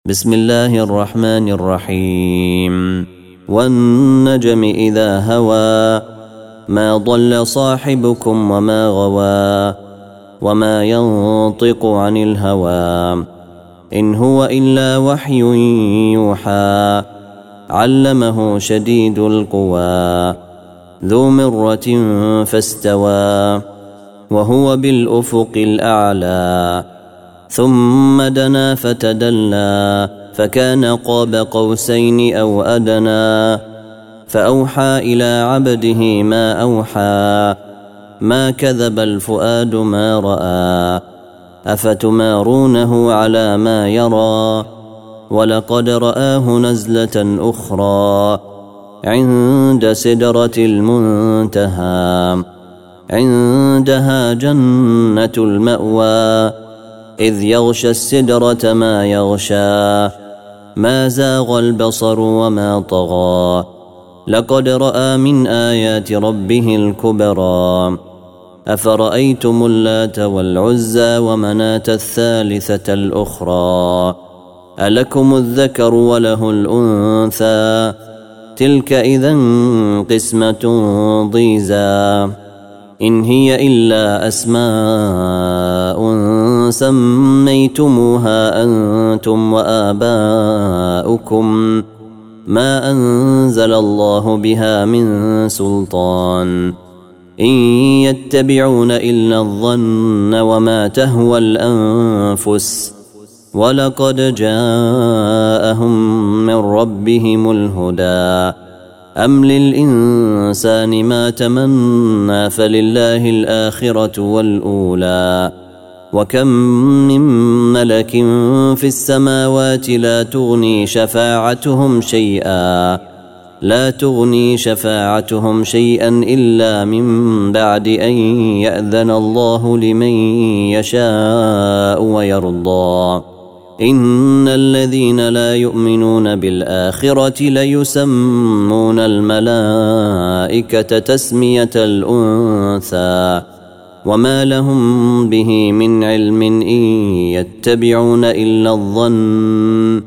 بسم الله الرحمن الرحيم والنجم إذا هوى ما ضل صاحبكم وما غوى وما ينطق عن الهوى إن هو إلا وحي يوحى علمه شديد القوى ذو مرة فاستوى وهو بالأفق الأعلى ثم دنا فتدلى فكان قاب قوسين أو أدنى فأوحى إلى عبده ما أوحى ما كذب الفؤاد ما رأى أفتمارونه على ما يرى ولقد رآه نزلة أخرى عند سدرة المنتهى عندها جنة المأوى إذ يغشى السدرة ما يغشى ما زاغ البصر وما طغى لقد رأى من آيات ربه الكبرى أفرأيتم اللات والعزى ومناة الثالثة الأخرى ألكم الذكر وله الأنثى تلك إذا قسمة ضيزى إن هي إلا أسماء سميتموها أنتم وآباؤكم ما أنزل الله بها من سلطان إن يتبعون إلا الظن وما تهوى الأنفس ولقد جاءهم من ربهم الهدى أم للإنسان ما تمنى فلله الآخرة والأولى وكم من ملك في السماوات لا تغني شفاعتهم شيئا إلا من بعد أن يأذن الله لمن يشاء ويرضى إن الذين لا يؤمنون بالآخرة ليسمون الملائكة تسمية الأنثى وما لهم به من علم إن يتبعون إلا الظن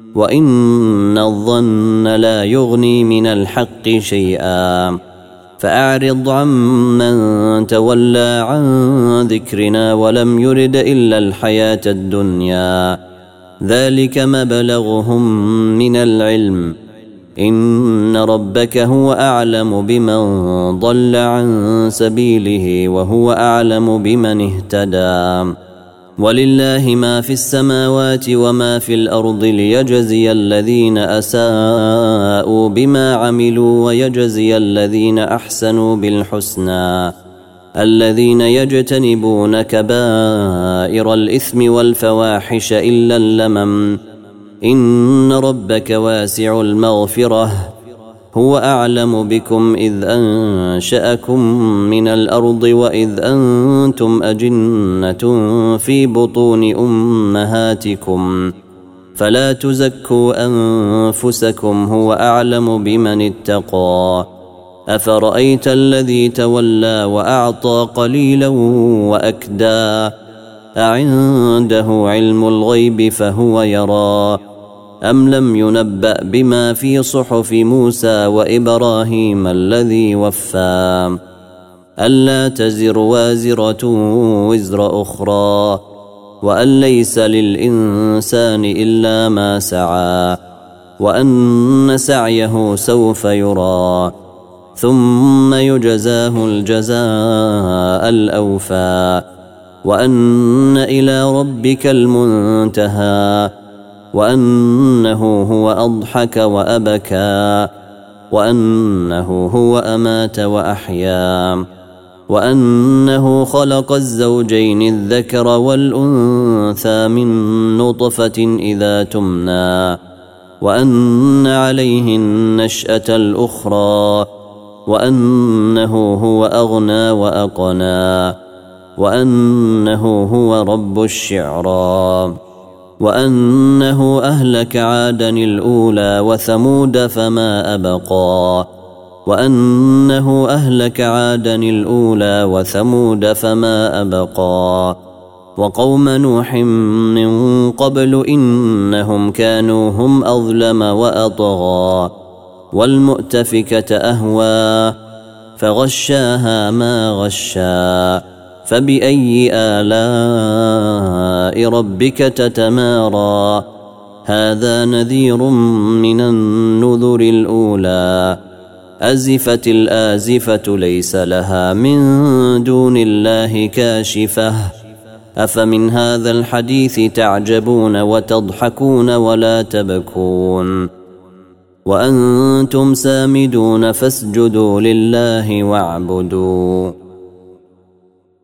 وإن الظن لا يغني من الحق شيئا فأعرض عمن تولى عن ذكرنا ولم يرد إلا الحياة الدنيا ذلك مبلغهم من العلم إن ربك هو أعلم بمن ضل عن سبيله وهو أعلم بمن اهتدى ولله ما في السماوات وما في الأرض ليجزي الذين أساءوا بما عملوا ويجزي الذين أحسنوا بالحسنى الذين يجتنبون كبائر الإثم والفواحش إلا اللمم إن ربك واسع المغفرة هو أعلم بكم إذ أنشأكم من الأرض وإذ أنتم أجنة في بطون أمهاتكم فلا تزكوا أنفسكم هو أعلم بمن اتقى أفرأيت الذي تولى وأعطى قليلا وأكدى أعنده علم الغيب فهو يرى أم لم ينبأ بما في صحف موسى وإبراهيم الذي وفى ألا تزر وازرة وزر أخرى وأن ليس للإنسان إلا ما سعى وأن سعيه سوف يرى ثم يجزاه الجزاء الأوفى وأن إلى ربك المنتهى وأنه هو أضحك وأبكى وأنه هو أمات وأحيا وأنه خلق الزوجين الذكر والأنثى من نطفة إذا تمنى وأن عليه النشأة الأخرى وأنه هو أغنى وأقنى وأنه هو رب الشعرى وأنه أهلك عادا الأولى وثمود فما أبقى وأنه أهلك عادا الأولى وثمود فما أبقى وقوم نوح من قبل إنهم كانوا هم أظلم وأطغى والمؤتفكة أهوى فغشاها ما غشا فبأي آلاء ربك تتمارى هذا نذير من النذر الأولى أزفت الآزفة ليس لها من دون الله كاشفة أفمن هذا الحديث تعجبون وتضحكون ولا تبكون وأنتم سامدون فاسجدوا لله واعبدوا